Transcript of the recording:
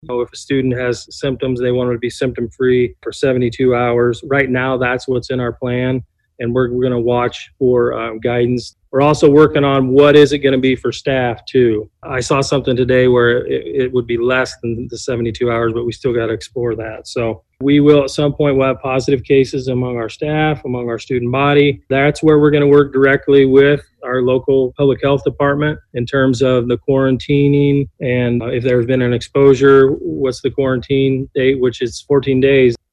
If a student has symptoms, they want them to be symptom free for 72 hours. Right now, that's what's in our plan, and we're going to watch for guidance. We're also working on what is it going to be for staff too. I saw something today where it would be less than the 72 hours, but we still got to explore that. So we will at some point we'll have positive cases among our staff, among our student body. That's where we're going to work directly with our local public health department in terms of the quarantining, and if there's been an exposure, what's the quarantine date, which is 14 days.